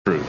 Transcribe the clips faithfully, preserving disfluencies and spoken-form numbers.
Truth.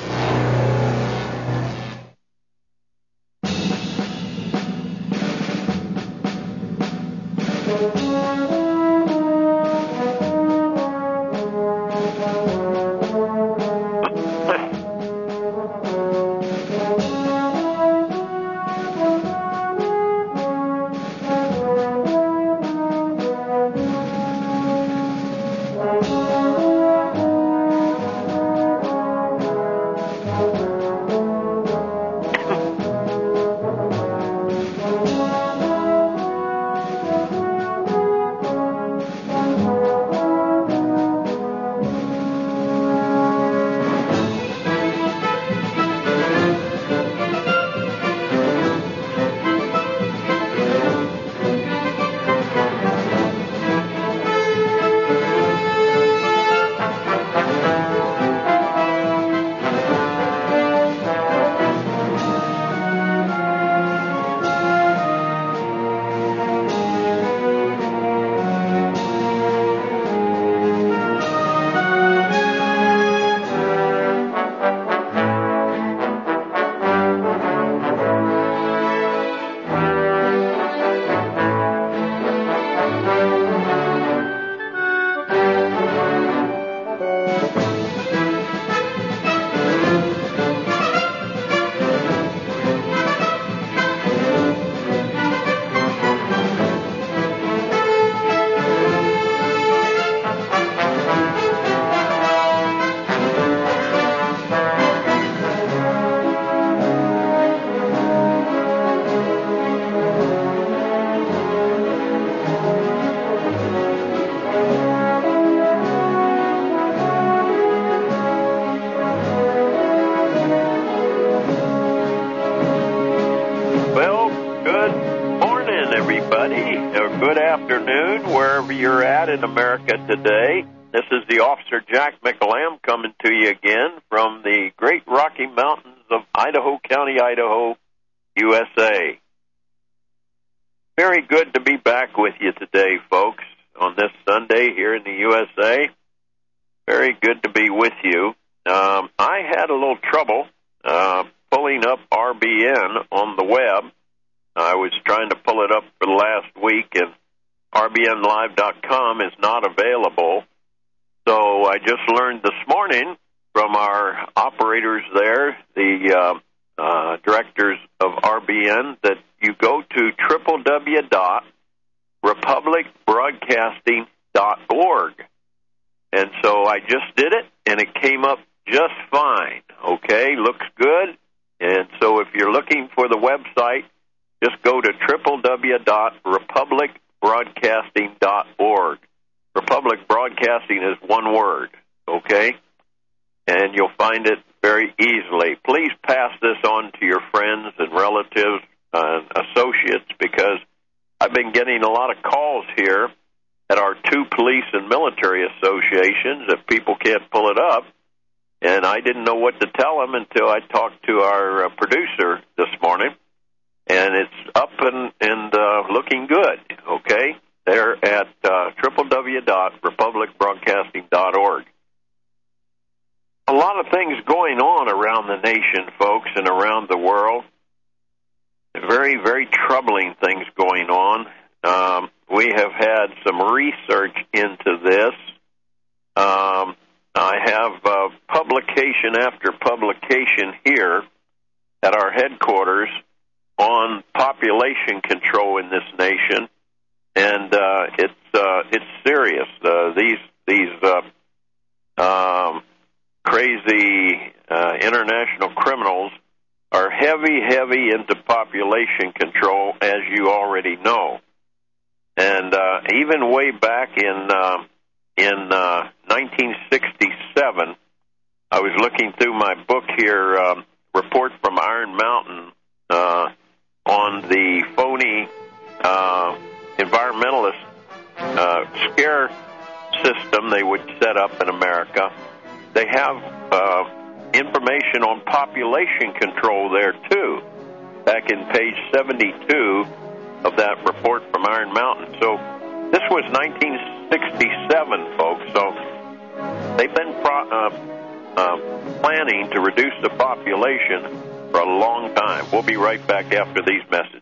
In America today. This is the Officer Jack McLam coming to you again from the Great Rocky Mountains of Idaho County, Idaho, U S A. Very good to be back with you today, folks, on this Sunday here in the U S A. Very good to be with you. Um, I had a little trouble uh, pulling up R B N on the web. I was trying to pull it up for the last week, and R B N live dot com is not available. So I just learned this morning from our operators there, the uh, uh, directors of R B N, that you go to w w w dot republic broadcasting dot org. And so I just did it, and it came up just fine. Okay, looks good. And so if you're looking for the website, just go to w w w dot republic broadcasting dot org. Republic Broadcasting is one word, okay? And you'll find it very easily. Please pass this on to your friends and relatives and associates, because I've been getting a lot of calls here at our two police and military associations if people can't pull it up, and I didn't know what to tell them until I talked to our uh, producer this morning. And it's up and, and uh, looking good, okay? They're at uh, w w w dot republic broadcasting dot org. A lot of things going on around the nation, folks, and around the world. Very, very troubling things going on. Um, we have had some research into this. Um, I have uh, publication after publication here at our headquarters on population control in this nation, and uh, it's uh, it's serious. Uh, these these uh, um, crazy uh, international criminals are heavy, heavy into population control, as you already know. And uh, even way back in uh, in uh, nineteen sixty-seven, I was looking through my book here, um, Report from Iron Mountain, uh, on the phony uh, environmentalist uh, scare system they would set up in America. They have uh, information on population control there, too, back in page seventy-two of that Report from Iron Mountain. So this was nineteen sixty-seven, folks. So they've been pro- uh, uh, planning to reduce the population for a long time. We'll be right back after these messages.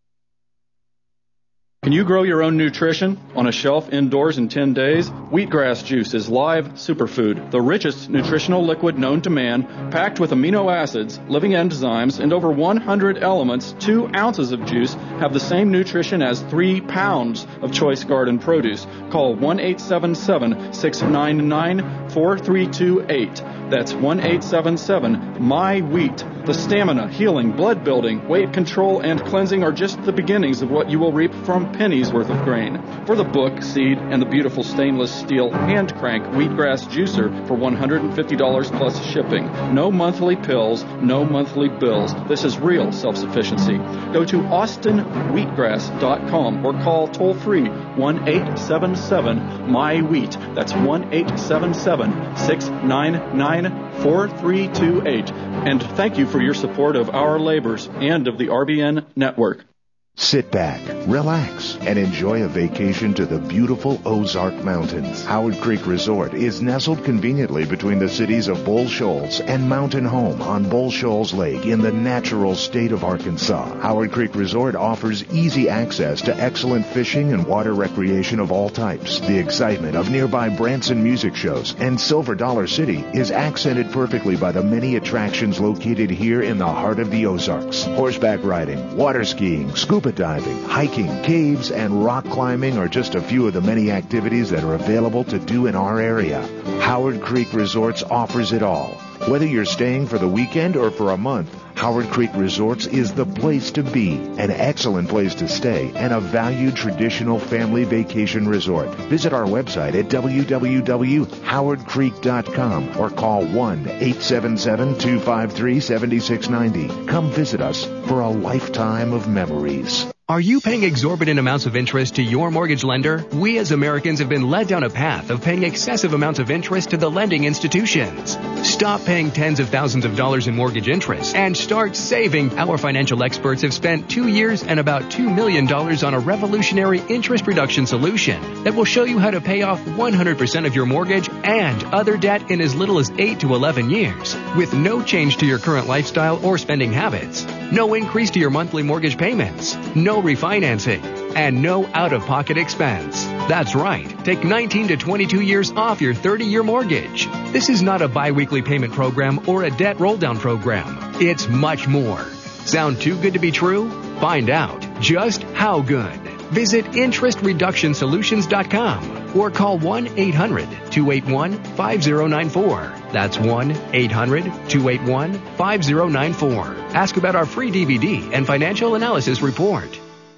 Can you grow your own nutrition on a shelf indoors in ten days? Wheatgrass juice is live superfood, the richest nutritional liquid known to man, packed with amino acids, living enzymes, and over one hundred elements. Two ounces of juice have the same nutrition as three pounds of choice garden produce. Call one eight seven seven, six nine nine, four three two eight. That's one eight seven seven, my wheat. The stamina, healing, blood building, weight control, and cleansing are just the beginnings of what you will reap from pennies worth of grain. For the book, seed, and the beautiful stainless steel hand crank wheatgrass juicer for one hundred fifty dollars plus shipping. No monthly pills, no monthly bills. This is real self-sufficiency. Go to austin wheatgrass dot com or call toll free one eight seven seven, my wheat. That's one eight seven seven, six nine nine, four three two eight. And thank you for your support of our labors and of the R B N network. Sit back, relax, and enjoy a vacation to the beautiful Ozark Mountains. Howard Creek Resort is nestled conveniently between the cities of Bull Shoals and Mountain Home on Bull Shoals Lake in the natural state of Arkansas. Howard Creek Resort offers easy access to excellent fishing and water recreation of all types. The excitement of nearby Branson music shows and Silver Dollar City is accented perfectly by the many attractions located here in the heart of the Ozarks. Horseback riding, water skiing, scuba diving, hiking, caves, and rock climbing are just a few of the many activities that are available to do in our area. Howard Creek Resorts offers it all. Whether you're staying for the weekend or for a month, Howard Creek Resorts is the place to be, an excellent place to stay, and a valued traditional family vacation resort. Visit our website at w w w dot howard creek dot com or call one eight seven seven, two five three, seven six nine zero. Come visit us for a lifetime of memories. Are you paying exorbitant amounts of interest to your mortgage lender? We as Americans have been led down a path of paying excessive amounts of interest to the lending institutions. Stop paying tens of thousands of dollars in mortgage interest and start saving. Our financial experts have spent two years and about two million dollars on a revolutionary interest reduction solution that will show you how to pay off one hundred percent of your mortgage and other debt in as little as eight to eleven years with no change to your current lifestyle or spending habits, no increase to your monthly mortgage payments, no refinancing, and no out-of-pocket expense. That's right. Take nineteen to twenty-two years off your thirty-year mortgage. This is not a bi-weekly payment program or a debt roll-down program. It's much more. Sound too good to be true? Find out just how good. Visit interest reduction solutions dot com or call one eight hundred, two eight one, five zero nine four. That's one eight hundred, two eight one, five zero nine four. Ask about our free D V D and financial analysis report.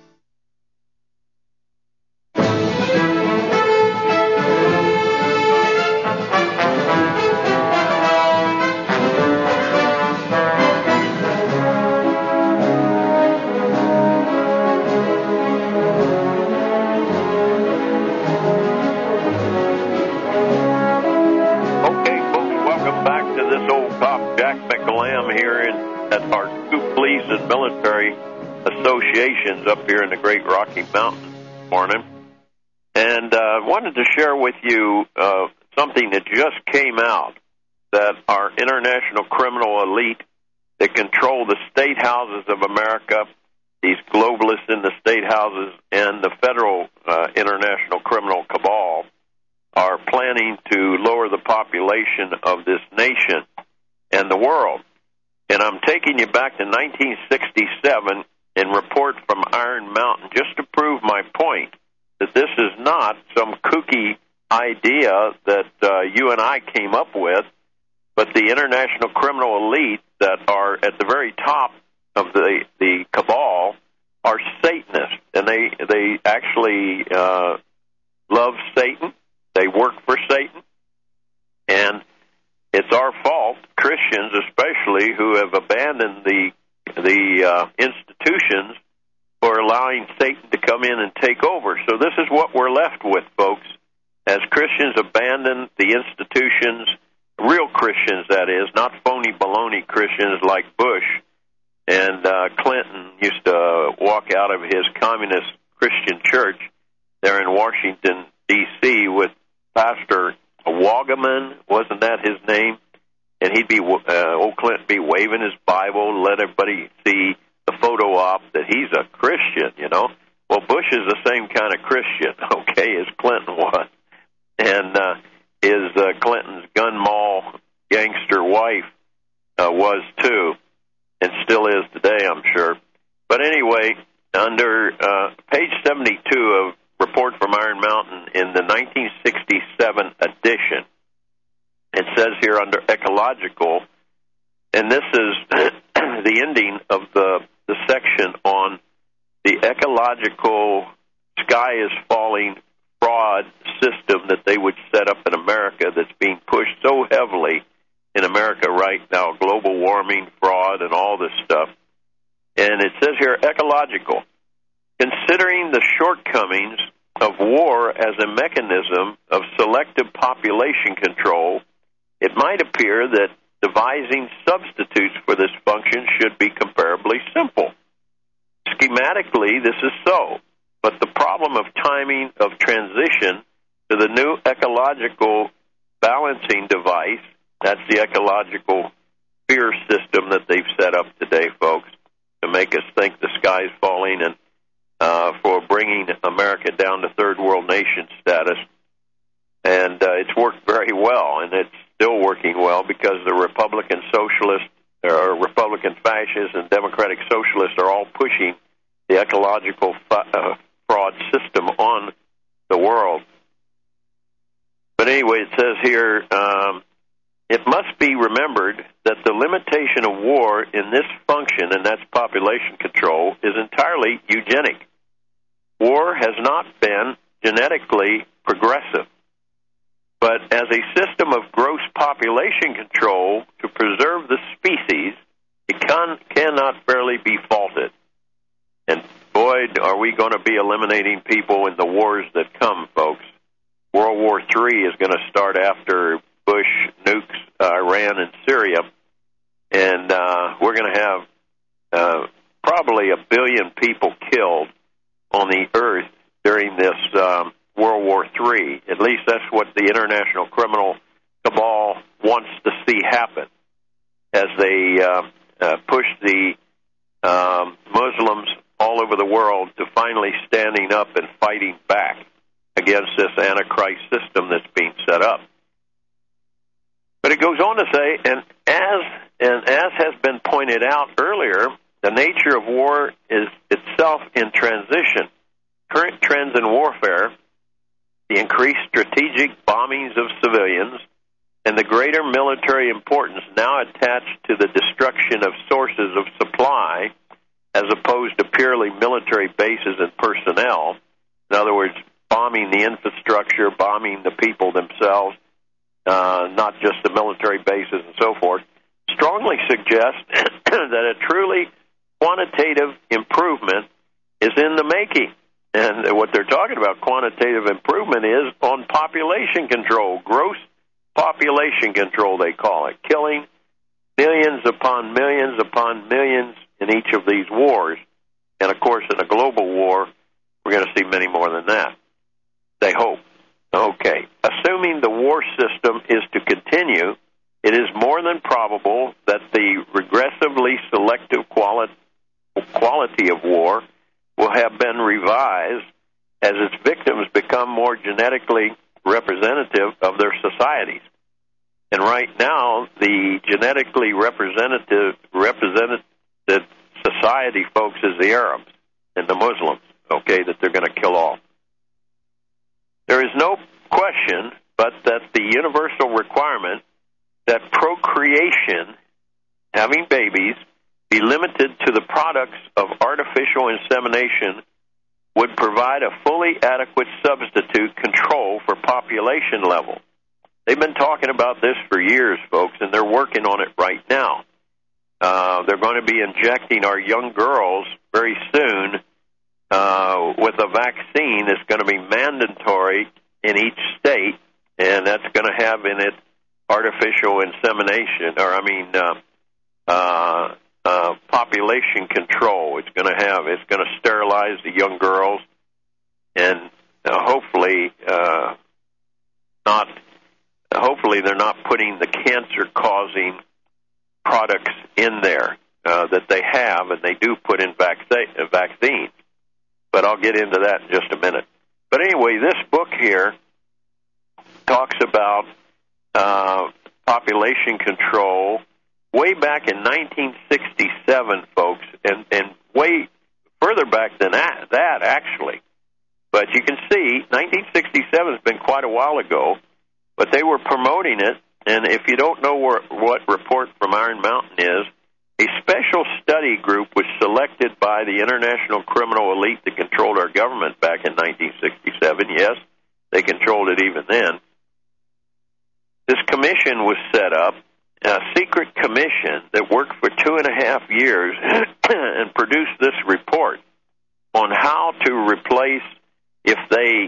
Up here in the Great Rocky Mountains this morning, and I uh, wanted to share with you uh, something that just came out, that our international criminal elite that control the state houses of America, these globalists in the state houses, and the federal uh, international criminal cabal are planning to lower the population of this nation and the world. And I'm taking you back to nineteen sixty-seven and report from Iron Mountain just to prove my point that this is not some kooky idea that uh, you and I came up with, but the international criminal elite that are at the very top of the, the cabal are Satanists, and they, they actually uh, love Satan. They work for Satan, and it's our fault, Christians especially, who have abandoned the the uh, institutions for allowing Satan to come in and take over. So this is what we're left with, folks. As Christians abandon the institutions, real Christians, that is, not phony baloney Christians like Bush and uh, Clinton used to walk out of his communist Christian church there in Washington, D C with Pastor Wagaman, wasn't that his name? and he'd be, uh, old Clinton be waving his Bible, let everybody see the photo op that he's a Christian, you know. Well, Bush is the same kind of Christian, okay, as Clinton was. And uh, his uh, Clinton's gun mall gangster wife uh, was too, and still is today, I'm sure. But anyway, under uh, page seventy-two of Report from Iron Mountain in the nineteen sixty-seven edition, it says here under ecological, and this is the ending of the, the section on the ecological sky is falling fraud system that they would set up in America that's being pushed so heavily in America right now, global warming, fraud, and all this stuff. And it says here, ecological. Considering the shortcomings of war as a mechanism of selective population control, it might appear that devising substitutes for this function should be comparably simple. Schematically, this is so, but the problem of timing of transition to the new ecological balancing device, that's the ecological fear system that they've set up today, folks, to make us think the sky's falling and uh, for bringing America down to third world nation status. And uh, it's worked very well, and it's still working well because the Republican socialists, or Republican fascists and Democratic socialists are all pushing the ecological fa- uh, fraud system on the world. But anyway, it says here, um, it must be remembered that the limitation of war in this function, and that's population control, is entirely eugenic. War has not been genetically progressive, but as a system of gross population control to preserve the species, it can, cannot fairly be faulted. And boy, are we going to be eliminating people in the wars that come, folks. World War Three is going to start after Bush nukes uh, Iran and Syria, and uh, we're going to have uh, probably a billion people killed on the earth during this um, World War Three. At least that's what the international criminal cabal wants to see happen as they uh, uh, push the um, Muslims all over the world to finally standing up and fighting back against this Antichrist system that's being set up. But it goes on to say, and as and as has been pointed out earlier, the nature of war is itself in transition. Current trends in warfare, the increased strategic bombings of civilians, and the greater military importance now attached to the destruction of sources of supply as opposed to purely military bases and personnel. In other words, bombing the infrastructure, bombing the people themselves, uh, not just the military bases and so forth, strongly suggest that a truly quantitative improvement is in the making. And what they're talking about, quantitative improvement, is on population control, gross population control, they call it, killing millions upon millions upon millions in each of these wars. And, of course, in a global war, we're going to see many more than that. They hope. Okay. Assuming the war system is to continue, it is more than probable that the regressively selective quali- quality of war will have been revised as its victims become more genetically representative of their societies. And right now, the genetically representative represented society, folks, is the Arabs and the Muslims, okay, that they're going to kill off. There is no question but that the universal requirement that procreation, having babies, be limited to the products of artificial insemination would provide a fully adequate substitute control for population level. They've been talking about this for years, folks, and they're working on it right now. Uh, they're going to be injecting our young girls very soon uh, with a vaccine that's going to be mandatory in each state, and that's going to have in it artificial insemination, or I mean, uh, uh, uh, population control. It's going to have, it's going to sterilize the young girls, and uh, hopefully uh, not hopefully they're not putting the cancer-causing products in there uh, that they have, and they do put in vac- vaccines. But I'll get into that in just a minute. But anyway, this book here talks about uh, population control way back in nineteen sixty-seven, folks, and, and way further back than that, that, actually. But you can see, nineteen sixty-seven has been quite a while ago, but they were promoting it, and if you don't know where, what Report from Iron Mountain is, a special study group was selected by the international criminal elite that controlled our government back in nineteen sixty-seven. Yes, they controlled it even then. This commission was set up, a secret commission that worked for two and a half years and produced this report on how to replace, if they,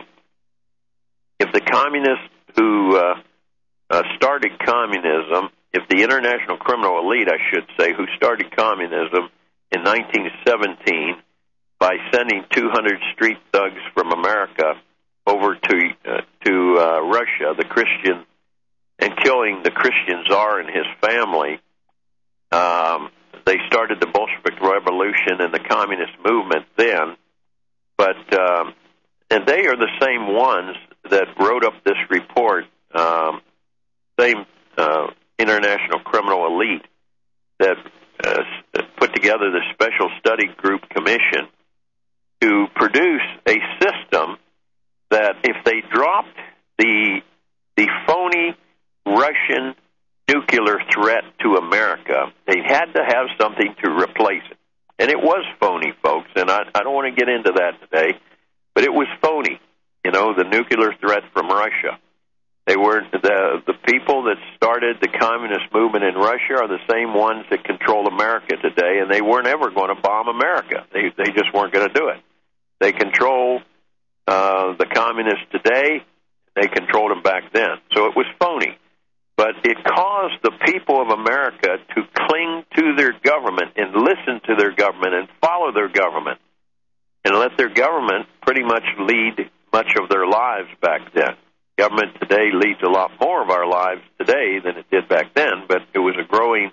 if the communists who uh, uh, started communism, if the international criminal elite, I should say, who started communism in nineteen seventeen by sending two hundred street thugs from America over to uh, to uh, Russia, the Christian, and killing the Christian Tsar and his family. Um, they started the Bolshevik Revolution and the communist movement then, but um, and they are the same ones that wrote up this report, um, same uh, international criminal elite that uh, put together the Special Study Group Commission to produce a system that if they dropped the the phony Russian nuclear threat to America, they had to have something to replace it. And it was phony, folks, and I, I don't want to get into that today, but it was phony, you know, the nuclear threat from Russia. They were the the people that started the communist movement in Russia are the same ones that control America today, and they weren't ever going to bomb America. They they just weren't going to do it. They control uh, the communists today. They controlled them back then. So it was phony. But it caused the people of America to cling to their government and listen to their government and follow their government and let their government pretty much lead much of their lives back then. Government today leads a lot more of our lives today than it did back then, but it was a growing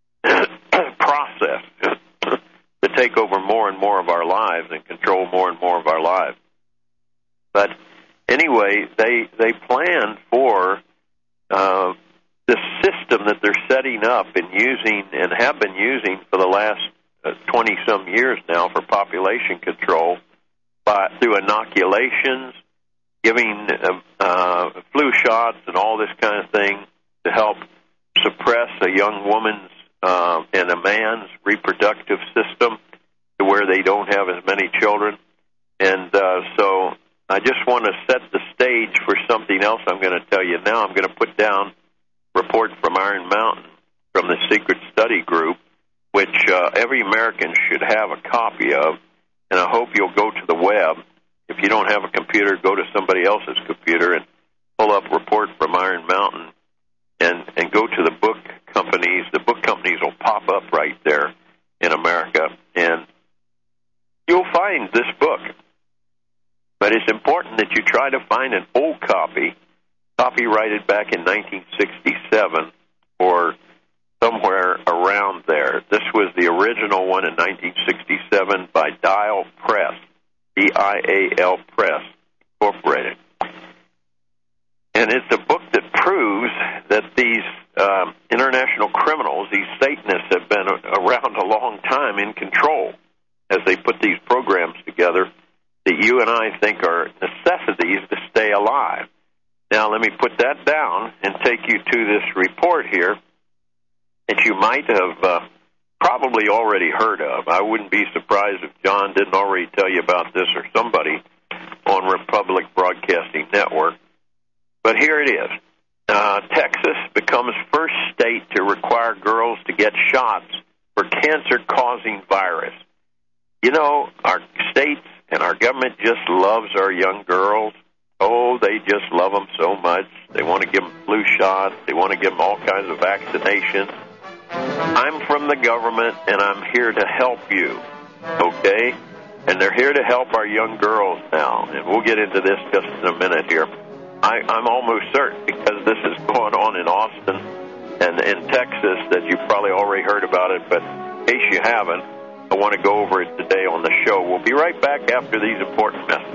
process to take over more and more of our lives and control more and more of our lives. But anyway, they they planned for uh, the system that they're setting up and using and have been using for the last uh, twenty-some years now for population control by, through inoculations, giving uh, uh, flu shots and all this kind of thing to help suppress a young woman's uh, and a man's reproductive system to where they don't have as many children. And uh, so I just want to set the stage for something else I'm going to tell you now. I'm going to put down a report from Iron Mountain from the Secret Study Group, which uh, every American should have a copy of, and I hope you'll go to the web. If you don't have a computer, go to somebody else's computer and pull up Report from Iron Mountain and, and go to the book companies. The book companies will pop up right there in America, and you'll find this book. But it's important that you try to find an old copy, copyrighted back in nineteen sixty-seven or somewhere around there. This was the original one in nineteen sixty-seven by Dial Press, D I A L Press, Incorporated. And it's a book that proves that these um, international criminals, these Satanists, have been around a long time in control as they put these programs together that you and I think are necessities to stay alive. Now, let me put that down and take you to this report here that you might have uh, probably already heard of. I wouldn't be surprised if John didn't already tell you about this or somebody on Republic Broadcasting Network. But here it is. Uh, Texas becomes first state to require girls to get shots for cancer-causing virus. You know, our states and our government just loves our young girls. Oh, they just love them so much. They want to give them flu shots. They want to give them all kinds of vaccinations. I'm from the government, and I'm here to help you, okay? And they're here to help our young girls now, and we'll get into this just in a minute here. I, I'm almost certain, because this is going on in Austin and in Texas that you've probably already heard about it, but in case you haven't, I want to go over it today on the show. We'll be right back after these important messages.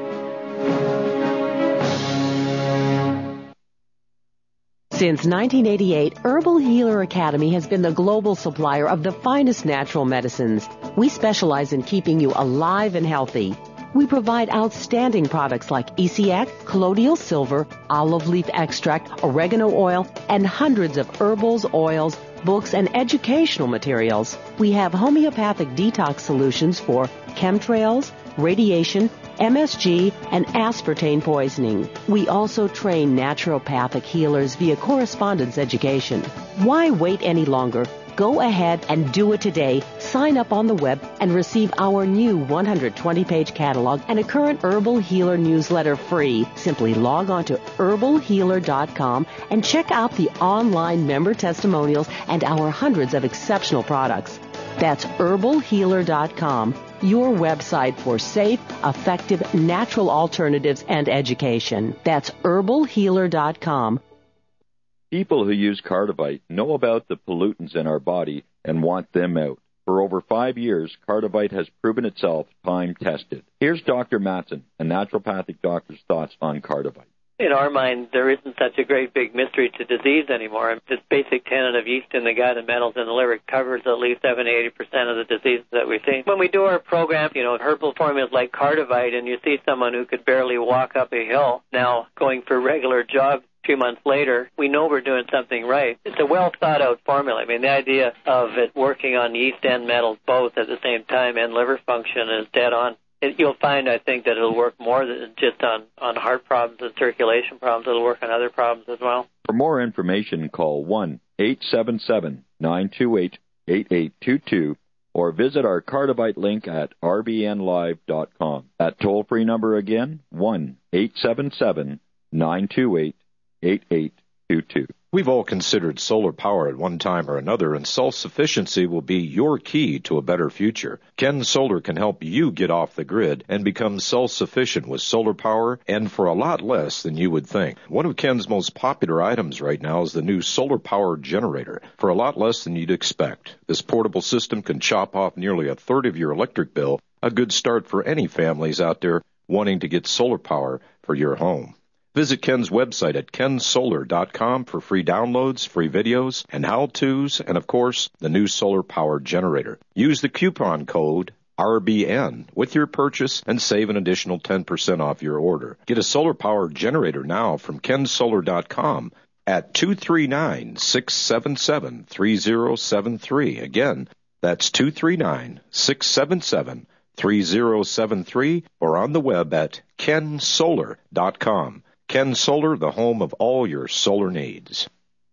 Since nineteen eighty-eight, Herbal Healer Academy has been the global supplier of the finest natural medicines. We specialize in keeping you alive and healthy. We provide outstanding products like E C X, colloidal silver, olive leaf extract, oregano oil, and hundreds of herbals, oils, books, and educational materials. We have homeopathic detox solutions for chemtrails, radiation, M S G, and aspartame poisoning. We also train naturopathic healers via correspondence education. Why wait any longer? Go ahead and do it today. Sign up on the web and receive our new one hundred twenty page catalog and a current Herbal Healer newsletter free. Simply log on to herbal healer dot com and check out the online member testimonials and our hundreds of exceptional products. That's herbal healer dot com, your website for safe, effective, natural alternatives and education. That's herbal healer dot com. People who use Cardivite know about the pollutants in our body and want them out. For over five years, Cardivite has proven itself time-tested. Here's Doctor Matson, a naturopathic doctor's thoughts on Cardivite. In our mind, there isn't such a great big mystery to disease anymore. This basic tenet of yeast in the gut and metals in the liver covers at least seventy to eighty percent of the diseases that we see. When we do our program, you know, herbal formulas like Cardivite, and you see someone who could barely walk up a hill now going for regular jogs a few months later, we know we're doing something right. It's a well-thought-out formula. I mean, the idea of it working on yeast and metals both at the same time and liver function is dead on. It, you'll find, I think, that it'll work more than just on, on heart problems and circulation problems. It'll work on other problems as well. For more information, call one eight seven seven, nine two eight, eight eight two two or visit our Cardivite link at r b n live dot com. That toll-free number again, one eight seven seven, nine two eight, eight eight two two. We've all considered solar power at one time or another, and self-sufficiency will be your key to a better future. Ken Solar can help you get off the grid and become self-sufficient with solar power, and for a lot less than you would think. One of Ken's most popular items right now is the new solar power generator, for a lot less than you'd expect. This portable system can chop off nearly a third of your electric bill, a good start for any families out there wanting to get solar power for your home. Visit Ken's website at ken solar dot com for free downloads, free videos, and how-tos, and, of course, the new solar power generator. Use the coupon code R B N with your purchase and save an additional ten percent off your order. Get a solar power generator now from ken solar dot com at two three nine, six seven seven, three zero seven three. Again, that's two three nine, six seven seven, three zero seven three or on the web at ken solar dot com. Ken Solar, the home of all your solar needs.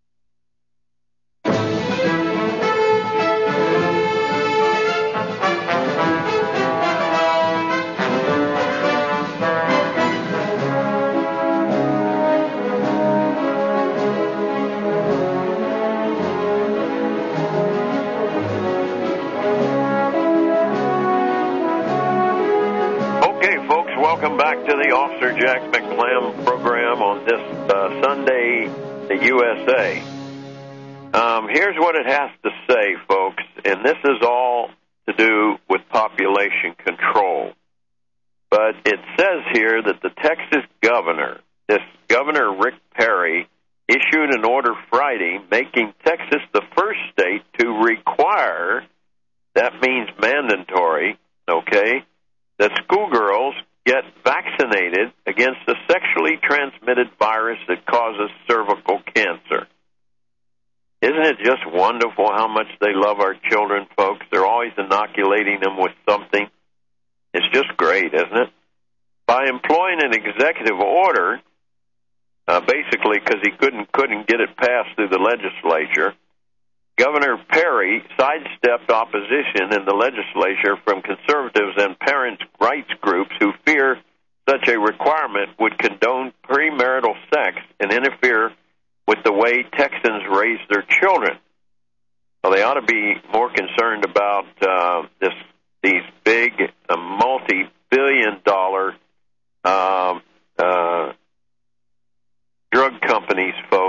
Welcome back to the Officer Jack McClam program on this uh, Sunday, the U S A. Um, here's what it has to say, folks, and this is all to do with population control. But it says here that the Texas governor, this Governor Rick Perry, issued an order Friday making Texas the first state to require, that means mandatory, okay, that schoolgirls get vaccinated against a sexually transmitted virus that causes cervical cancer. Isn't it just wonderful how much they love our children, folks? They're always inoculating them with something. It's just great, isn't it? By employing an executive order, uh, basically because he couldn't couldn't get it passed through the legislature, Governor Perry sidestepped opposition in the legislature from conservatives and parents' rights groups who fear such a requirement would condone premarital sex and interfere with the way Texans raise their children. Well, they ought to be more concerned about uh, this these big uh, multi-billion dollar uh, uh, drug companies, folks.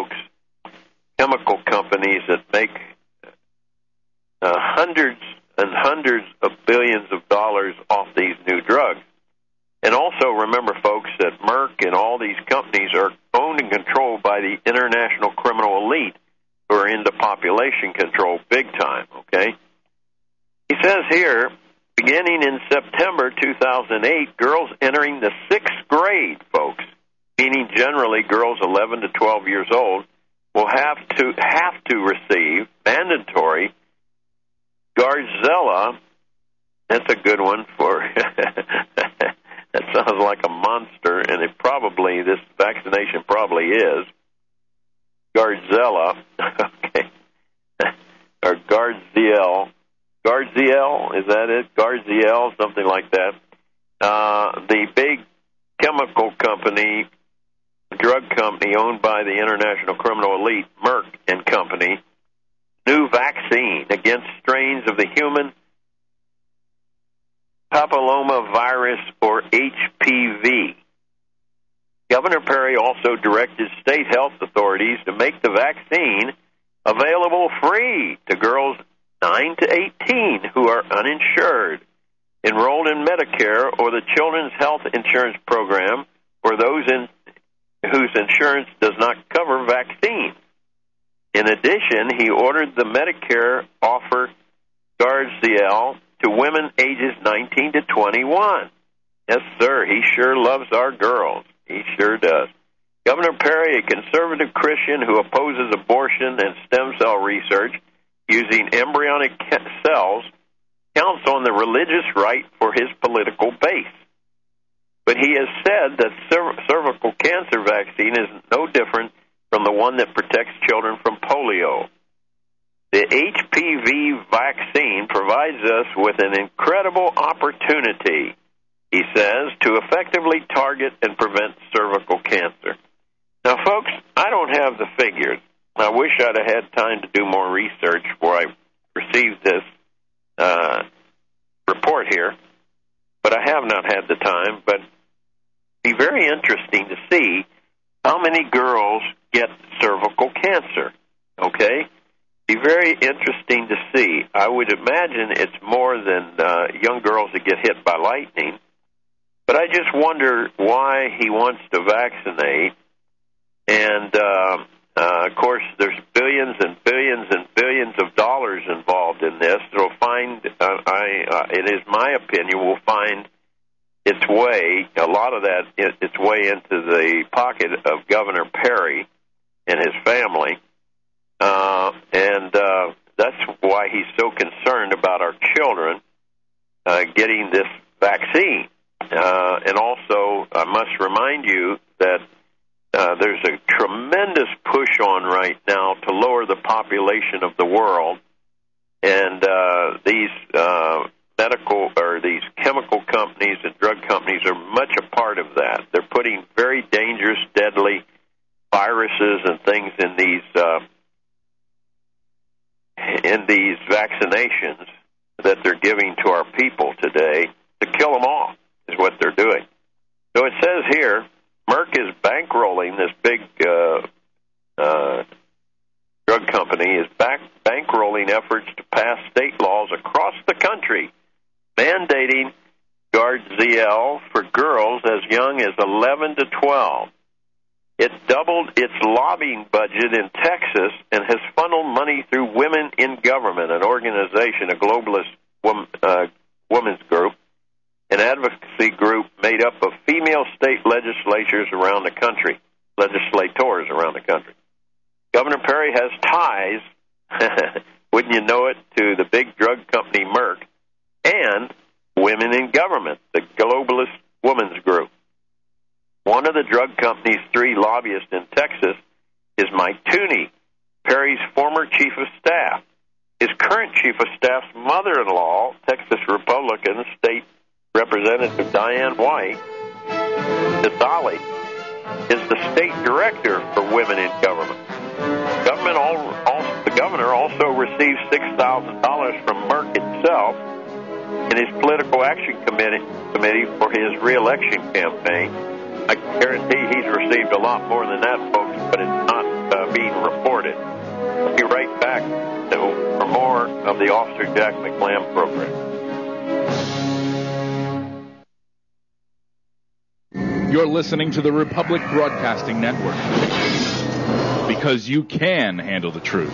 hundreds and hundreds of billions of dollars off these new drugs. And also remember, folks, that Merck and all these companies are owned and controlled by the international criminal elite who are into population control big time, okay? He says here, beginning in September two thousand eight, girls entering the sixth grade, folks, meaning generally girls eleven to twelve years old, will have to have to receive mandatory Garzella. That's a good one for that sounds like a monster, and it probably, this vaccination probably is Garzella, okay, or Garziel. Garziel, is that it? Garziel, something like that. Uh, the big chemical company, drug company owned by the international criminal elite, Merck and Company, new vaccine against strains of the human papillomavirus, or H P V. Governor Perry also directed state health authorities to make the vaccine available free to girls nine to eighteen who are uninsured, enrolled in Medicare or the Children's Health Insurance Program, or those in, whose insurance does not cover vaccines. In addition, he ordered the Medicare offer Garziel to women ages nineteen to twenty-one. Yes, sir, he sure loves our girls. He sure does. Governor Perry, a conservative Christian who opposes abortion and stem cell research using embryonic cells, counts on the religious right for his political base. But he has said that cerv- cervical cancer vaccine is no different from the one that protects children from polio. The H P V vaccine provides us with an incredible opportunity, he says, to effectively target and prevent cervical cancer. Now, folks, I don't have the figures. I wish I'd have had time to do more research before I received this uh, report here, but I have not had the time. But it'd be very interesting to see how many girls get cervical cancer, okay? Be very interesting to see. I would imagine it's more than uh, young girls that get hit by lightning, but I just wonder why he wants to vaccinate. And, uh, uh, of course, there's billions and billions and billions of dollars involved in this. It'll find, uh, I, uh, it is my opinion, will find its way, a lot of that, its way into the pocket of Governor Perry and his family. Uh, and uh, that's why he's so concerned about our children uh, getting this vaccine. Uh, and also, I must remind you that uh, there's a tremendous push on right now to lower the population of the world. And uh, these uh, medical or these chemical companies and drug companies are much a part of that. They're putting very dangerous, deadly viruses and things in these uh, in these vaccinations that they're giving to our people today to kill them off, is what they're doing. So it says here, Merck is bankrolling this big uh, uh, drug company, is back bankrolling efforts to pass state laws across the country, mandating Garziel for girls as young as eleven to twelve. It doubled its lobbying budget in Texas and has funneled money through Women in Government, an organization, a globalist woman, uh, women's group, an advocacy group made up of female state legislatures around the country, legislators around the country. Governor Perry has ties, wouldn't you know it, to the big drug company Merck and Women in Government, the globalist women's group. One of the drug company's three lobbyists in Texas is Mike Tooney, Perry's former chief of staff. His current chief of staff's mother-in-law, Texas Republican State Representative Diane White, Dali, is the state director for Women in Government. Government all, also, the governor also received six thousand dollars from Merck itself in his political action committee, committee for his re-election campaign. I guarantee he's received a lot more than that, folks, but it's not uh, being reported. We'll be right back to, for more more of the Officer Jack McLamb program. You're listening to the Republic Broadcasting Network, because you can handle the truth.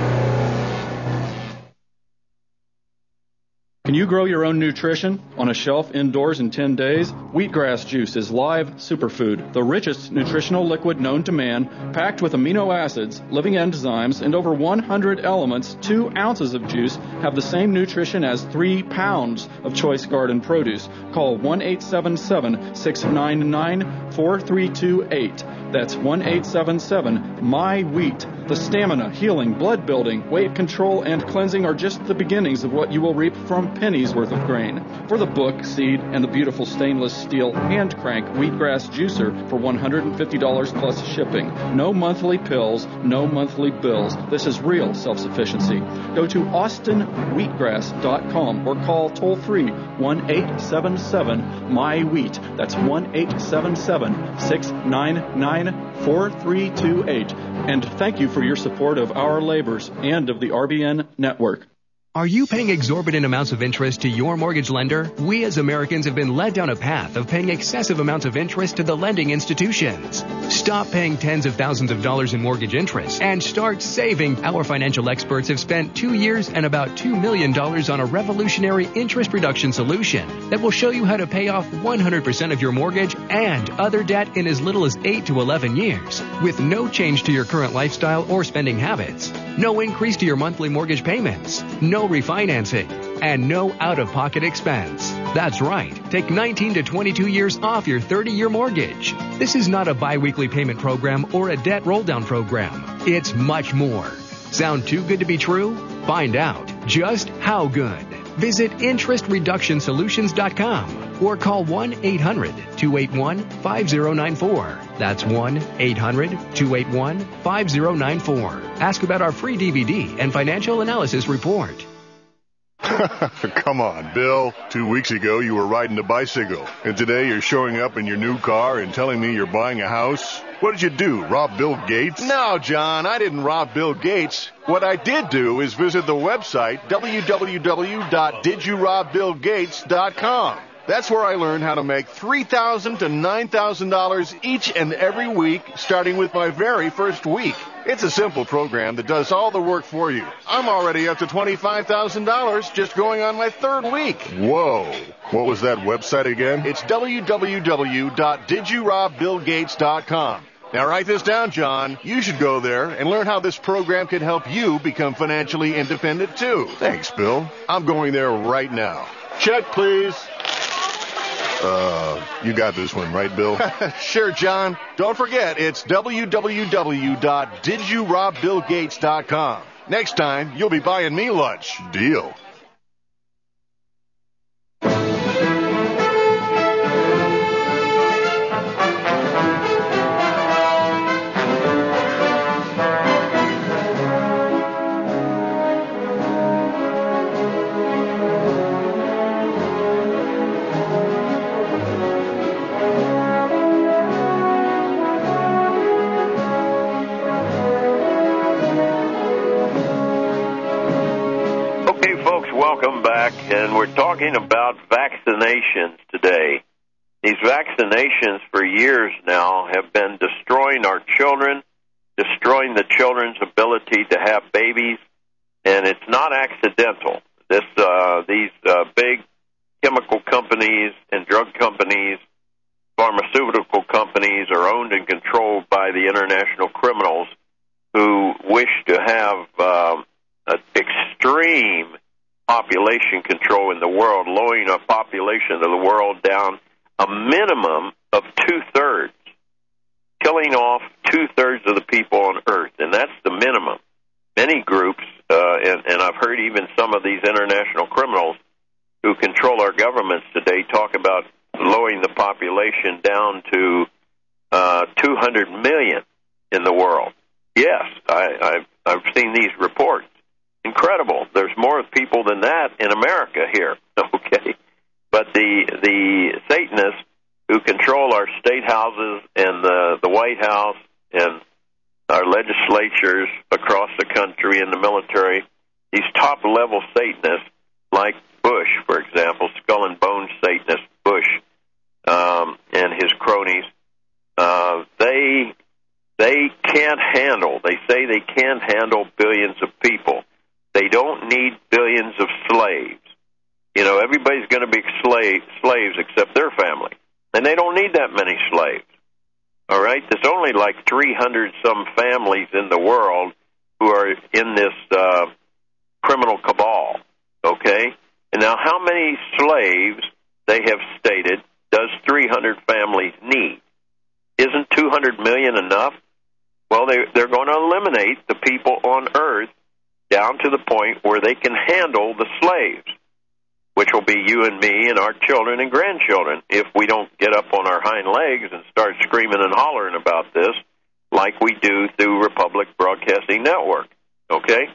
Can you grow your own nutrition on a shelf indoors in ten days? Wheatgrass juice is live superfood, the richest nutritional liquid known to man, packed with amino acids, living enzymes, and over one hundred elements. Two ounces of juice have the same nutrition as three pounds of choice garden produce. Call one eight seven seven, six nine nine, four three two eight. That's one eight seven seven, M Y wheat. The stamina, healing, blood building, weight control, and cleansing are just the beginnings of what you will reap from pennies worth of grain. For the book, seed, and the beautiful stainless steel hand crank wheatgrass juicer for one hundred fifty dollars plus shipping. No monthly pills, no monthly bills. This is real self-sufficiency. Go to austin wheatgrass dot com or call toll free one eight seven seven, M Y wheat. That's one eight seven seven, six nine nine, four three two eight. And thank you for your support of our labors and of the R B N network. Are you paying exorbitant amounts of interest to your mortgage lender? We as Americans have been led down a path of paying excessive amounts of interest to the lending institutions. Stop paying tens of thousands of dollars in mortgage interest and start saving. Our financial experts have spent two years and about two million dollars on a revolutionary interest reduction solution that will show you how to pay off one hundred percent of your mortgage and other debt in as little as eight to eleven years with no change to your current lifestyle or spending habits. No increase to your monthly mortgage payments. No refinancing, and no out-of-pocket expense. That's right. Take nineteen to twenty-two years off your thirty-year mortgage. This is not a bi-weekly payment program or a debt roll-down program. It's much more. Sound too good to be true? Find out just how good. Visit interest reduction solutions dot com or call one eight hundred, two eight one, five zero nine four. That's one eight hundred, two eight one, five zero nine four. Ask about our free D V D and financial analysis report. Come on, Bill. Two weeks ago, you were riding a bicycle. And today, you're showing up in your new car and telling me you're buying a house? What did you do, rob Bill Gates? No, John, I didn't rob Bill Gates. What I did do is visit the website, w w w dot did you rob bill gates dot com. That's where I learned how to make three thousand dollars to nine thousand dollars each and every week, starting with my very first week. It's a simple program that does all the work for you. I'm already up to twenty-five thousand dollars just going on my third week. Whoa. What was that website again? It's w w w dot did you rob bill gates dot com. Now write this down, John. You should go there and learn how this program can help you become financially independent, too. Thanks, Bill. I'm going there right now. Check, please. Uh, you got this one, right, Bill? Sure, John. Don't forget, it's w w w dot did you rob bill gates dot com. Next time, you'll be buying me lunch. Deal. Welcome back, and we're talking about vaccinations today. These vaccinations for years now have been destroying our children, destroying the children's ability to have babies, and it's not accidental. This, uh, these uh, big chemical companies and drug companies, pharmaceutical companies are owned and controlled by the international criminals who wish to have um, an extreme population control in the world, lowering our population of the world down a minimum of two-thirds, killing off two-thirds of the people on Earth, and that's the minimum. Many groups, uh, and, and I've heard even some of these international criminals who control our governments today talk about lowering the population down to uh, two hundred million in the world. Yes, I, I've, I've seen these reports. Incredible. There's more people than that in America here, okay? But the the Satanists who control our state houses and the, the White House and our legislatures across the country and the military, these top like Bush, for example, skull and bone Satanist Bush um, and his cronies, uh, they they can't handle, they say they can't handle billions of people. They don't need billions of slaves. You know, everybody's going to be slave, slaves except their family. And they don't need that many slaves. All right? There's only like three hundred some families in the world who are in this uh, criminal cabal. Okay? And now how many slaves, they have stated, does three hundred families need? Isn't two hundred million enough? Well, they, they're going to eliminate the people on Earth down to the point where they can handle the slaves, which will be you and me and our children and grandchildren if we don't get up on our hind legs and start screaming and hollering about this like we do through Republic Broadcasting Network. Okay?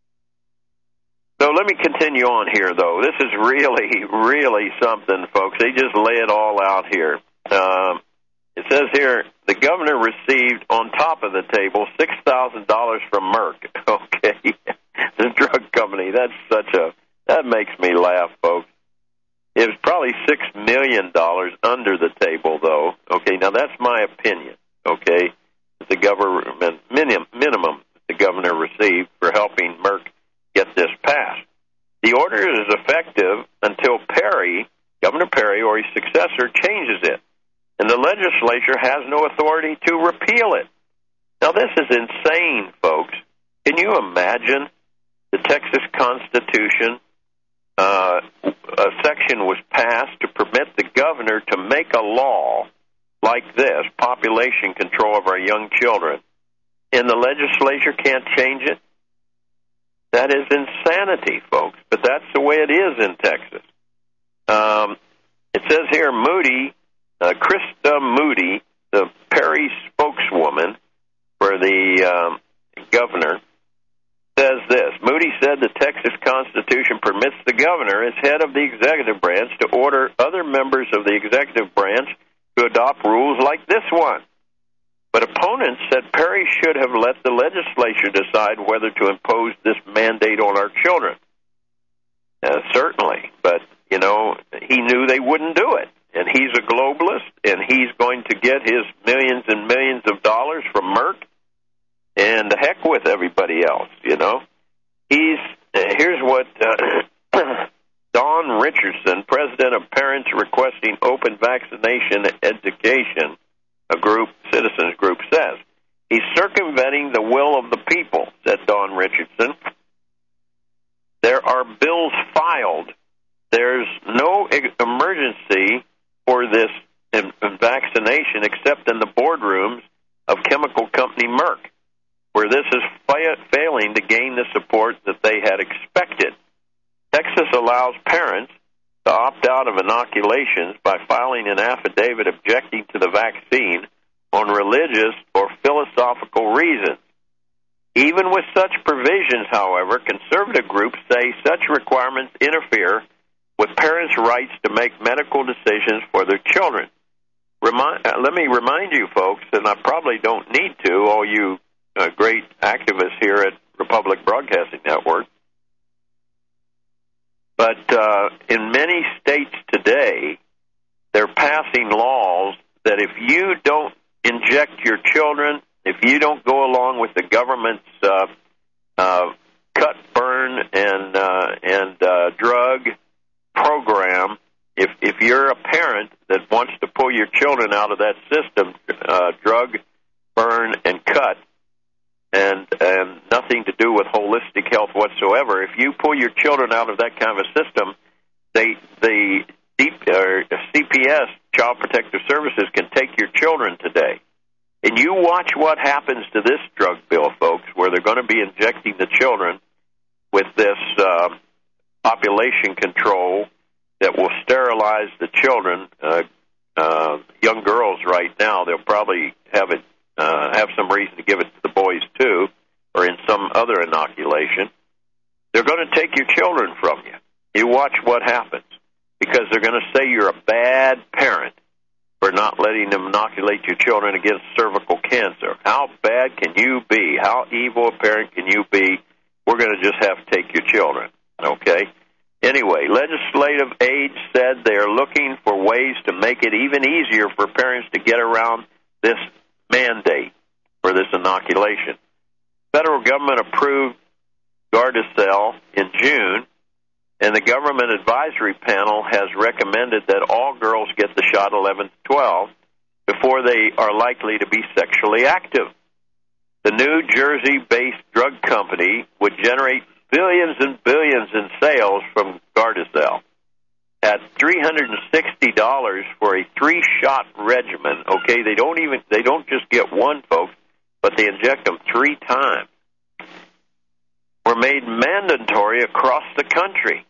So let me continue on here, though. This is really, really something, folks. They just lay it all out here. Um, it says here, the governor received on top of the table six thousand dollars from Merck. Okay? The drug company. That's such a... That makes me laugh, folks. It was probably six million dollars under the table, though. Okay, now that's my opinion, okay? The government minimum, minimum the governor received for helping Merck get this passed. The order is effective until Perry, Governor Perry, or his successor changes it, and the legislature has no authority to repeal it. Now, this is insane, folks. Can you imagine the Texas Constitution? Uh, a section was passed to permit the governor to make a law like this, population control of our young children, and the legislature can't change it? That is insanity, folks, but that's the way it is in Texas. Um, it says here, Moody, uh, Krista Moody, the Perry spokeswoman for the um, governor, says this. Moody said the Texas Constitution permits the governor, as head of the executive branch, to order other members of the executive branch to adopt rules like this one. But opponents said Perry should have let the legislature decide whether to impose this mandate on our children. Uh, certainly, but, you know, he knew they wouldn't do it. And he's a globalist, and he's going to get his millions and millions of dollars from Merck. And the heck with everybody else, you know. He's uh, here's what uh, Don Richardson, president of Parents Requesting Open Vaccination Education, a group, citizens group, says. He's circumventing the will of the people, said Don Richardson. There are bills filed. There's no emergency for this vaccination except in the boardrooms of chemical company Merck, where this is fa- failing to gain the support that they had expected. Texas allows parents to opt out of inoculations by filing an affidavit objecting to the vaccine on religious or philosophical reasons. Even with such provisions, however, conservative groups say such requirements interfere with parents' rights to make medical decisions for their children. Remind, uh, let me remind you, folks, and I probably don't need to, all you Uh, great activists here at Republic Broadcasting Network. But uh, in many states today, they're passing laws that if you don't inject your children, if you don't go along with the government's uh, uh, cut, burn, and uh, and uh, drug program, if if you're a parent that wants to pull your children out of that system, uh, drug, burn, and cut, and and nothing to do with holistic health whatsoever. If you pull your children out of that kind of a system, they the uh, C P S, Child Protective Services, can take your children today. And you watch what happens to this drug bill, folks, where they're going to be injecting the children with this uh, population control that will sterilize the children. Uh, uh, young girls right now, they'll probably have it. Uh, have some reason to give it to the boys, too, or in some other inoculation. They're going to take your children from you. You watch what happens, because they're going to say you're a bad parent for not letting them inoculate your children against cervical cancer. How bad can you be? How evil a parent can you be? We're going to just have to take your children, okay? Anyway, legislative aides said they are looking for ways to make it even easier for parents to get around this mandate for this inoculation. Federal government approved Gardasil in June, and the government advisory panel has recommended that all girls get the shot eleven to twelve before they are likely to be sexually active. The New Jersey-based drug company would generate billions and billions in sales from Gardasil. At three hundred sixty dollars for a three-shot regimen, okay, they don't even they don't just get one, folks, but they inject them three times, were made mandatory across the country.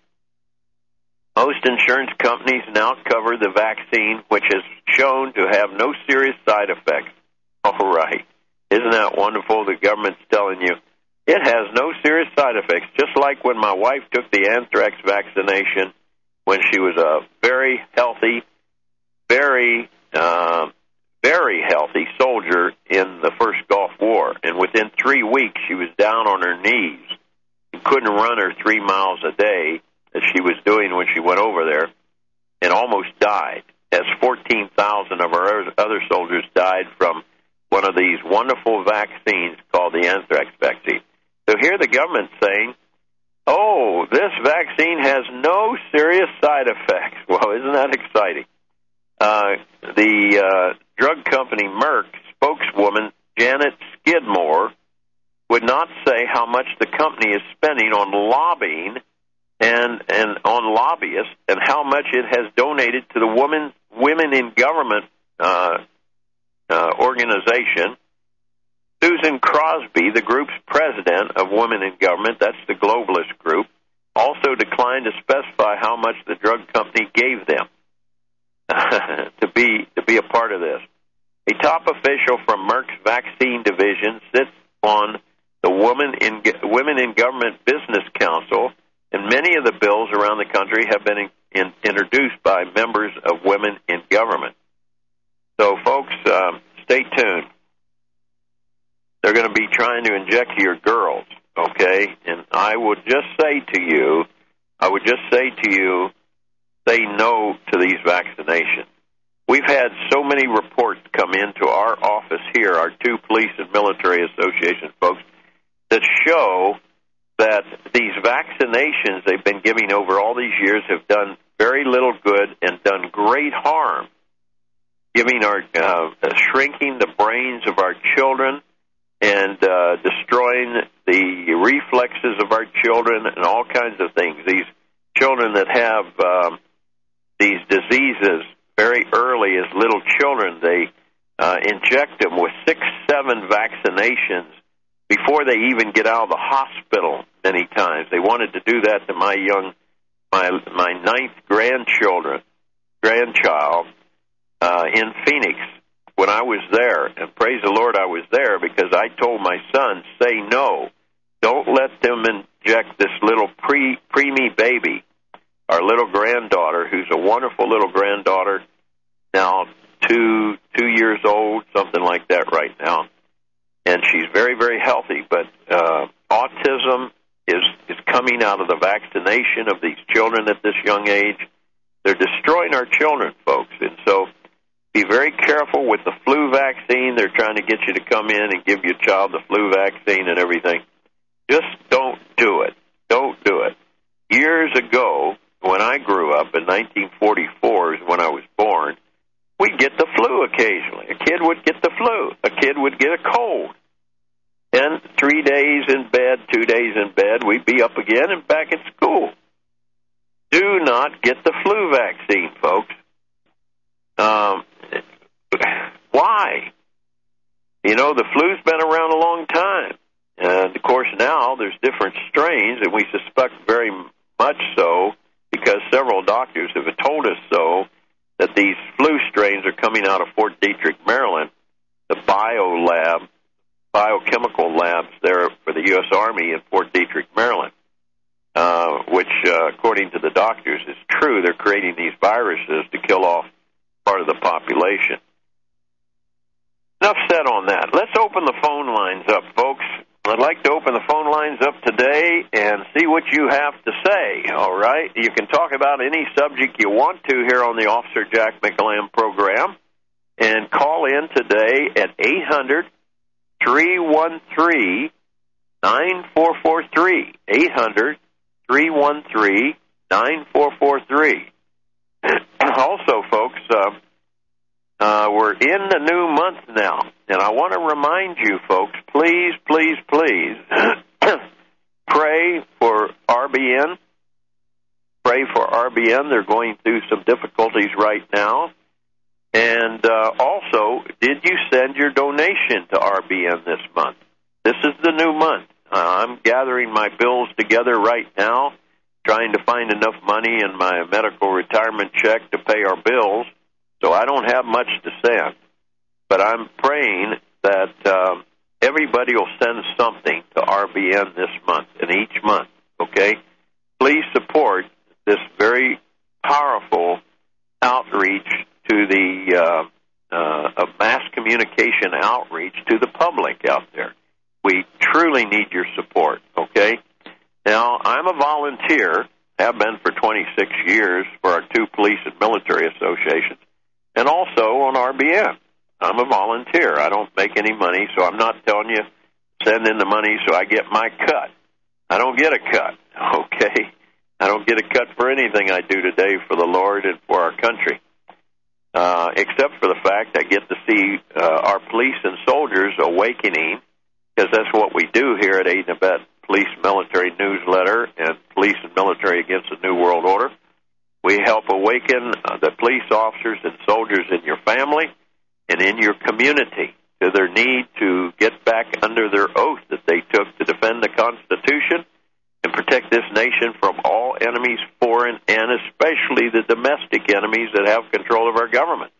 Most insurance companies now cover the vaccine, which is shown to have no serious side effects. All right. Isn't that wonderful? The government's telling you it has no serious side effects, just like when my wife took the anthrax vaccination when she was a very healthy, very, uh, very healthy soldier in the first Gulf War. And within three weeks, she was down on her knees and couldn't run her three miles a day as she was doing when she went over there, and almost died, as fourteen thousand of our other soldiers died from one of these wonderful vaccines called the anthrax vaccine. So here the government's saying, oh, this vaccine has no serious side effects. Well, isn't that exciting? Uh, the uh, drug company Merck spokeswoman Janet Skidmore would not say how much the company is spending on lobbying and and on lobbyists, and how much it has donated to the Women Women in Government uh, uh, organization. Susan Crosby, the group's president of Women in Government, that's the globalist group, also declined to specify how much the drug company gave them to be to be a part of this. A top official from Merck's vaccine division sits on the Women in Women in Government Business Council, and many of the bills around the country have been in, in, introduced by members of Women in Government. So, folks, uh, stay tuned. They're going to be trying to inject your girls, okay? And I would just say to you, I would just say to you, say no to these vaccinations. We've had so many reports come into our office here, our two police and military association folks, that show that these vaccinations they've been giving over all these years have done very little good and done great harm, giving our uh, shrinking the brains of our children and uh, destroying the reflexes of our children and all kinds of things. These children that have um, these diseases very early as little children, they uh, inject them with six, seven vaccinations before they even get out of the hospital many times. They wanted to do that to my young, my my ninth grandchildren, grandchild uh, in Phoenix when I was there. And praise the Lord I was there, because I told my son, say no. Don't let them inject this little pre preemie baby, our little granddaughter, who's a wonderful little granddaughter, now two two years old, something like that right now. And she's very, very healthy, but uh, autism is, is coming out of the vaccination of these children at this young age. They're destroying our children, folks. And so be very careful with the flu vaccine. They're trying to get you to come in and give your child the flu vaccine and everything. Just don't do it. Don't do it. Years ago, when I grew up in nineteen forty-four is when I was born, we'd get the flu occasionally. A kid would get the flu. A kid would get a cold. And three days in bed, two days in bed, we'd be up again and back at school. Do not get the flu vaccine, folks. Um, why? You know, the flu's been around a long time. And, of course, now there's different strains, and we suspect very much so, because several doctors have told us so, that these flu strains are coming out of Fort Detrick, Maryland, the bio lab, biochemical labs there for the U S Army in Fort Detrick, Maryland, uh, which, uh, according to the doctors, is true. They're creating these viruses to kill off part of the population. Enough said on that. Let's open the phone lines up, folks. I'd like to open the phone lines up today and see what you have to say, all right? You can talk about any subject you want to here on the Officer Jack McEllamb program, and call in today at eight hundred, three one three, nine four four three, eight hundred, three one three, nine four four three. Also, folks, uh, uh, we're in the new month now, and I want to remind you, folks, please, please, please, pray for R B N. Pray for R B N. They're going through some difficulties right now. And uh, also, did you send your donation to R B N this month? This is the new month. Uh, I'm gathering my bills together right now, trying to find enough money in my medical retirement check to pay our bills, so I don't have much to send. But I'm praying that um, everybody will send something to R B N this month and each month, okay? Please support this very powerful outreach to the uh, uh, mass communication outreach to the public out there. We truly need your support, okay? Now, I'm a volunteer, have been for twenty-six years for our two police and military associations, and also on R B N. I'm a volunteer. I don't make any money, so I'm not telling you send in the money so I get my cut. I don't get a cut, okay? I don't get a cut for anything I do today for the Lord and for our country, uh, except for the fact I get to see uh, our police and soldiers awakening, because that's what we do here at Aid and Abet Police Military Newsletter and Police and Military Against the New World Order. We help awaken uh, the police officers and soldiers in your family and in your community to their need to get back under their oath that they took to defend the Constitution and protect this nation from all enemies, foreign and especially the domestic enemies that have control of our government.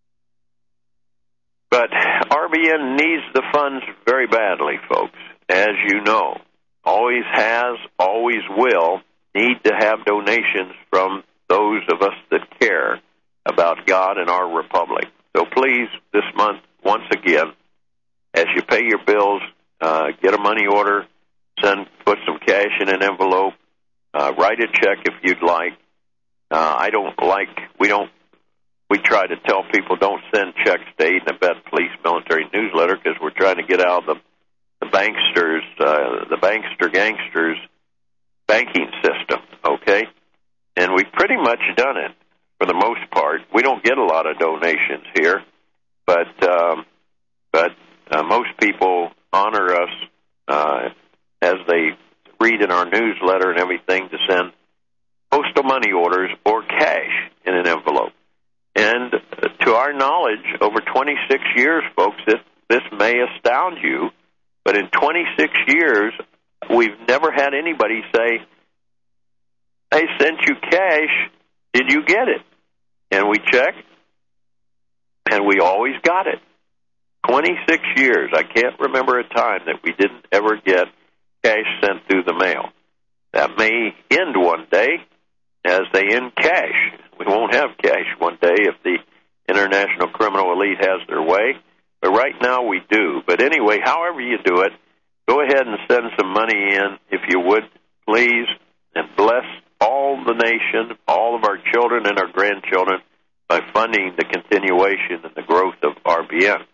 But R B N needs the funds very badly, folks, as you know. Always has, always will, need to have donations from those of us that care about God and our republic. So please, this month, once again, as you pay your bills, uh, get a money order, send, put some cash in an envelope, uh, write a check if you'd like. Uh, I don't like, we don't, we try to tell people don't send checks to Aid and Abet Police Military Newsletter because we're trying to get out of the the banksters, uh, the bankster gangsters banking system, okay? And we've pretty much done it for the most part. We don't get a lot of donations here, but um, but uh, most people honor us uh, as they read in our newsletter and everything to send postal money orders or cash in an envelope. And uh, to our knowledge, over twenty-six years, folks, this, this may astound you, but in twenty-six years, we've never had anybody say, I sent you cash, did you get it? And we checked, and we always got it. twenty-six years, I can't remember a time that we didn't ever get cash sent through the mail. That may end one day as they end cash. We won't have cash one day if the international criminal elite has their way. But right now we do. But anyway, however you do it, go ahead and send some money in, if you would, please, and bless all the nation, all of our children and our grandchildren by funding the continuation and the growth of R B N.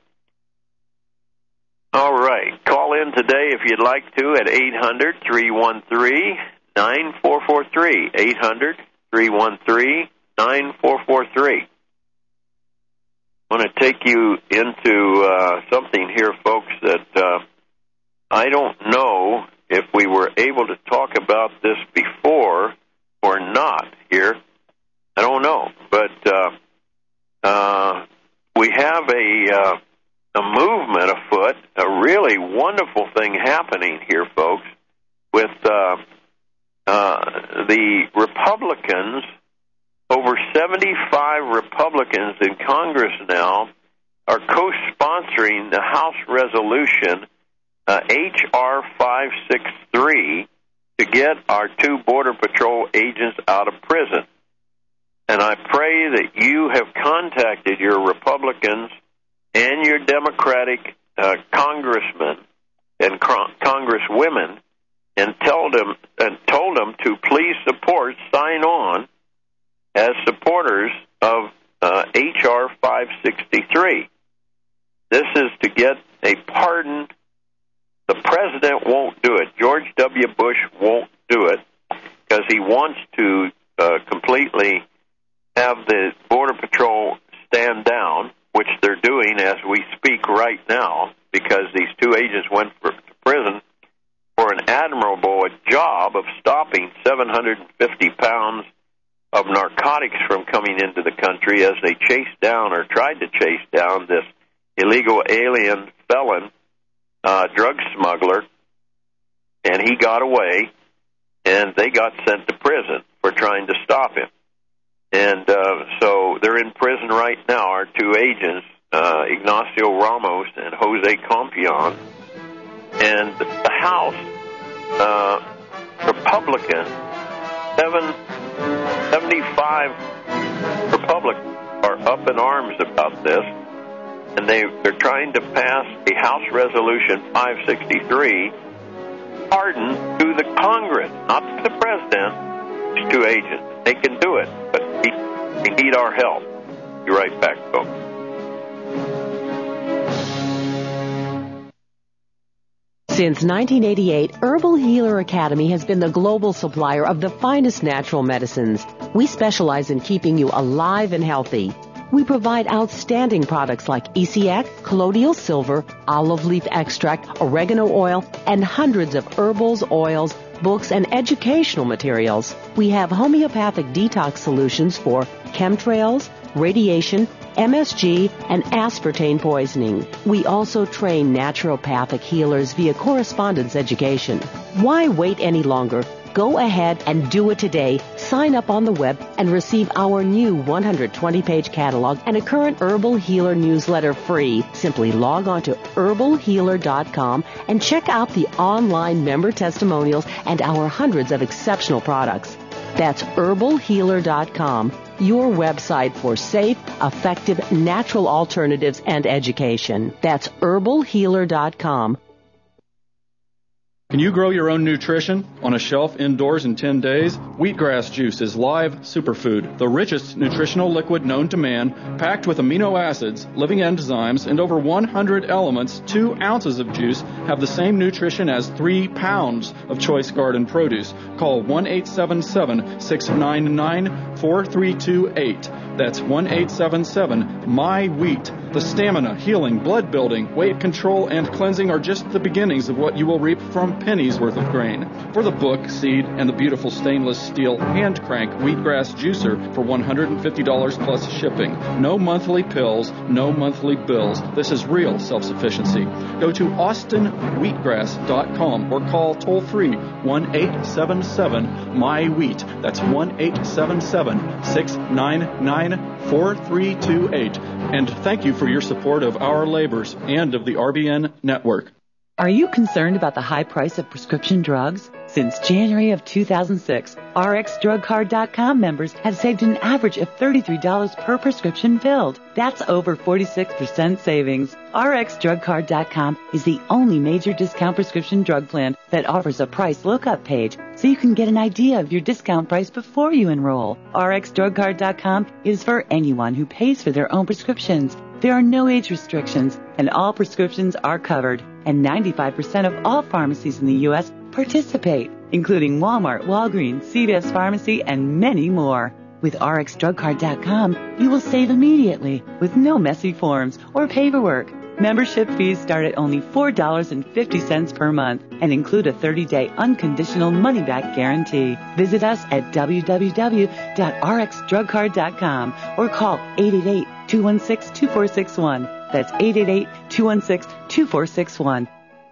All right. Call in today if you'd like to at eight hundred, three one three, nine four four three, eight hundred, three one three, nine four four three. I want to take you into uh, something here, folks, that uh, I don't know if we were able to talk about this before or not here. I don't know. But uh, uh, we have a, uh, a movement afoot, a really wonderful thing happening here, folks, with uh, uh, the Republicans. Over seventy-five Republicans in Congress now are co-sponsoring the House resolution uh, H R five sixty-three to get our two Border Patrol agents out of prison. And I pray that you have contacted your Republicans and your Democratic uh, congressmen and con- Congresswomen and told them and told them to please support, sign on as supporters of uh, H R five sixty-three. This is to get a pardon. The president won't do it. George W. Bush won't do it because he wants to uh, completely have the Border Patrol stand down, which they're doing as we speak right now, because these two agents went for, to prison for an admirable job of stopping seven hundred fifty pounds of narcotics from coming into the country as they chased down or tried to chase down this illegal alien felon uh, drug smuggler, and he got away, and they got sent to prison for trying to stop him. And uh, so they're in prison right now, our two agents, uh, Ignacio Ramos and Jose Campion. And the House uh, Republican, seven, seventy-five Republicans are up in arms about this, and they, they're trying to pass a House Resolution five sixty-three, pardon to the Congress, not to the President, these two agents. They can do it, but we, we need our help. Be right back, folks. Since nineteen eighty-eight, Herbal Healer Academy has been the global supplier of the finest natural medicines. We specialize in keeping you alive and healthy. We provide outstanding products like E C X, colloidal silver, olive leaf extract, oregano oil, and hundreds of herbals, oils, books, and educational materials. We have homeopathic detox solutions for chemtrails, radiation, M S G, and aspartame poisoning. We also train naturopathic healers via correspondence education. Why wait any longer? Go ahead and do it today. Sign up on the web and receive our new one hundred twenty page catalog and a current Herbal Healer newsletter free. Simply log on to herbal healer dot com and check out the online member testimonials and our hundreds of exceptional products. That's herbal healer dot com, your website for safe, effective, natural alternatives and education. That's herbal healer dot com. Can you grow your own nutrition on a shelf indoors in ten days? Wheatgrass juice is live superfood, the richest nutritional liquid known to man, packed with amino acids, living enzymes, and over one hundred elements. Two ounces of juice have the same nutrition as three pounds of choice garden produce. Call one eight seven seven, six nine nine, four three two eight. That's one eight seven seven, M Y wheat. The stamina, healing, blood building, weight control, and cleansing are just the beginnings of what you will reap from pennies worth of grain. For the book, seed, and the beautiful stainless steel hand crank wheatgrass juicer for one hundred fifty dollars plus shipping. No monthly pills, no monthly bills. This is real self-sufficiency. Go to austin wheatgrass dot com or call toll free one eight seven seven, M Y wheat. That's one eight seven seven, six nine nine, four three two eight. And thank you for your support of our labors and of the R B N network. Are you concerned about the high price of prescription drugs? Since January of two thousand six, R X drug card dot com members have saved an average of thirty-three dollars per prescription filled. That's over forty-six percent savings. R X drug card dot com is the only major discount prescription drug plan that offers a price lookup page so you can get an idea of your discount price before you enroll. R X drug card dot com is for anyone who pays for their own prescriptions. There are no age restrictions, and all prescriptions are covered, and ninety-five percent of all pharmacies in the U S participate, including Walmart, Walgreens, C V S Pharmacy, and many more. With R X drug card dot com, you will save immediately with no messy forms or paperwork. Membership fees start at only four dollars and fifty cents per month and include a thirty-day unconditional money-back guarantee. Visit us at w w w dot r x drug card dot com or call eight eight eight, two one six, two four six one. That's eight eight eight, two one six, two four six one.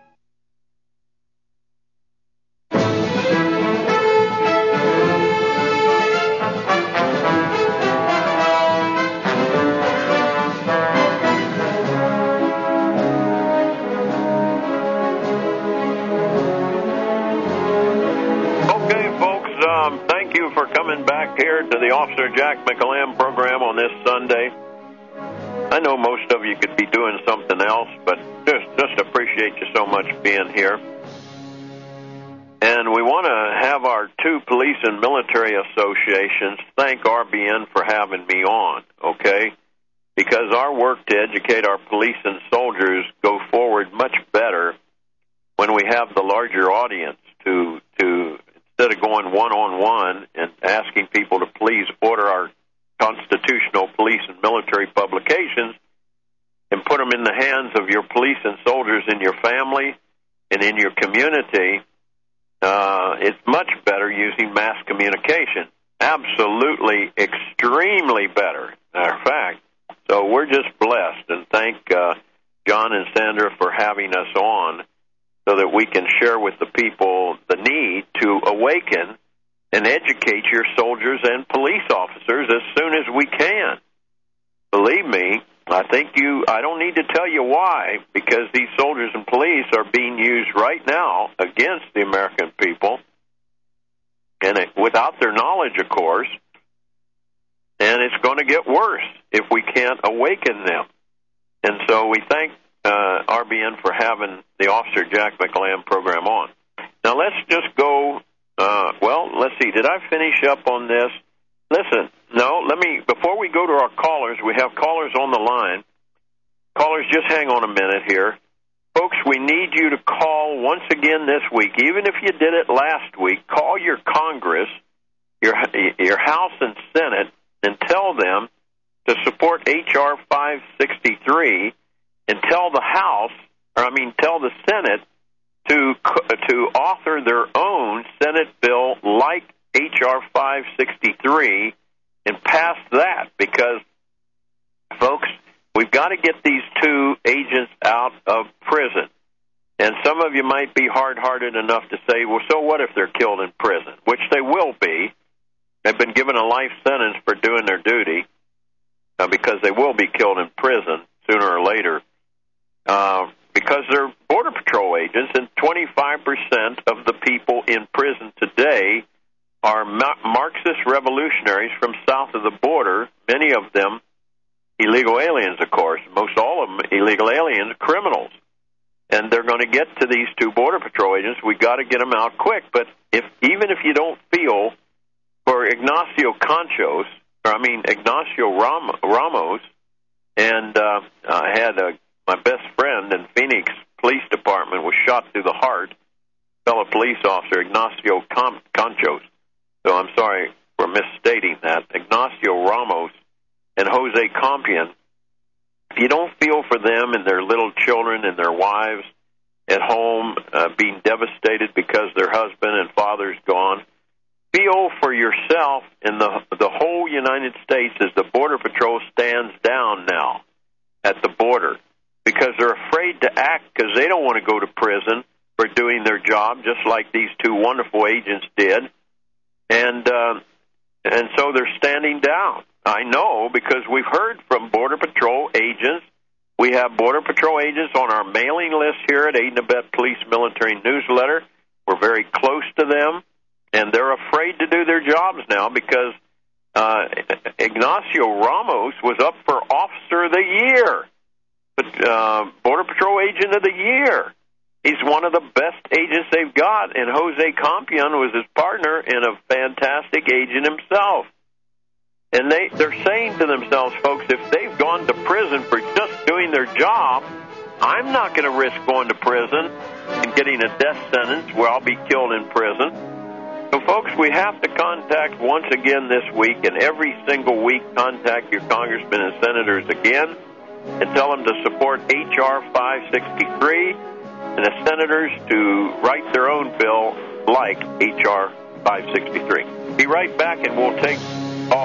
For coming back here to the Officer Jack McEllam program on this Sunday. I know most of you could be doing something else, but just just appreciate you so much being here. And we want to have our two police and military associations thank R B N for having me on, okay? Because our work to educate our police and soldiers go forward much better when we have the larger audience to, to instead of going one-on-one and asking people to please order our constitutional police and military publications and put them in the hands of your police and soldiers in your family and in your community. Uh, it's much better using mass communication. Absolutely, extremely better, matter of fact. So we're just blessed, and thank uh, John and Sandra for having us on so that we can share with the people the need to awaken and educate your soldiers and police officers as soon as we can. Believe me, I think you, I don't need to tell you why, because these soldiers and police are being used right now against the American people, and it, without their knowledge, of course, and it's going to get worse if we can't awaken them. And so we thank uh, R B N for having the Officer Jack McLamb program on. Now let's just go, uh, well, let's see, did I finish up on this? Listen, no, let me, before we go to our callers, we have callers on the line. Callers, just hang on a minute here. Folks, we need you to call once again this week. Even if you did it last week, call your Congress, your your House and Senate, and tell them to support H R five sixty-three, and tell the House, or I mean, tell the Senate to to author their own Senate bill like H R five sixty-three and pass that, because, folks, we've got to get these two agents out of prison. And some of you might be hard-hearted enough to say, well, so what if they're killed in prison? Which they will be. They've been given a life sentence for doing their duty uh, because they will be killed in prison sooner or later uh, because they're Border Patrol agents, and twenty-five percent of the people in prison today are Marxist revolutionaries from south of the border, many of them illegal aliens, of course, most all of them illegal aliens, criminals. And they're going to get to these two Border Patrol agents. We've got to get them out quick. But if even if you don't feel for Ignacio Conchos, or I mean Ignacio Ram, Ramos, and uh, I had a, my best friend in Phoenix Police Department was shot through the heart, fellow police officer Ignacio Con- Conchos. So I'm sorry for misstating that. Ignacio Ramos and Jose Compion. If you don't feel for them and their little children and their wives at home uh, being devastated because their husband and father's gone, feel for yourself and the the whole United States as the Border Patrol stands down now at the border because they're afraid to act because they don't want to go to prison for doing their job, just like these two wonderful agents did. And uh, and so they're standing down. I know because we've heard from Border Patrol agents. We have Border Patrol agents on our mailing list here at Aid and Abet Police Military Newsletter. We're very close to them, and they're afraid to do their jobs now because uh, Ignacio Ramos was up for Officer of the Year, but uh, Border Patrol Agent of the Year. He's one of the best agents they've got, and Jose Compion was his partner and a fantastic agent himself. And they, they're saying to themselves, folks, if they've gone to prison for just doing their job, I'm not going to risk going to prison and getting a death sentence where I'll be killed in prison. So, folks, we have to contact once again this week, and every single week contact your congressmen and senators again and tell them to support H R five sixty-three and the senators to write their own bill like H R five sixty-three. Be right back, and we'll take